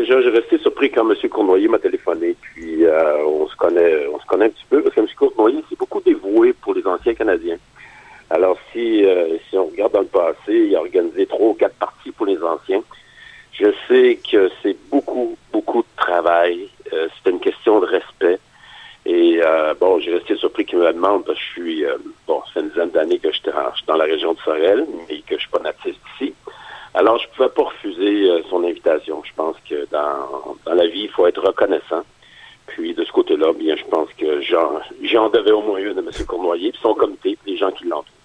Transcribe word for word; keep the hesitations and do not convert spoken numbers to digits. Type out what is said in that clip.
je, je restais surpris quand M. Cournoyer m'a téléphoné, puis euh, on se connaît on se connaît un petit peu, parce que M. Cournoyer s'est beaucoup dévoué pour les anciens Canadiens. Alors, si, euh, si on regarde dans le passé, il a organisé trois ou quatre parties pour les anciens. Je sais que c'est beaucoup, beaucoup de travail. Euh, c'est une question de respect. Et euh, bon, j'ai resté surpris qu'il me le demande, parce que je suis, euh, bon, ça fait une dizaine d'années que je suis dans la région de Sorel, mais que je suis pas natif d'ici. Alors, je pouvais pas refuser euh, son invitation. Je pense que dans, dans la vie, il faut être reconnaissant. Puis, de ce côté-là, bien, je pense que j'en, j'en devais au moins une de M. Cournoyer, puis son comité, puis les gens qui l'entourent.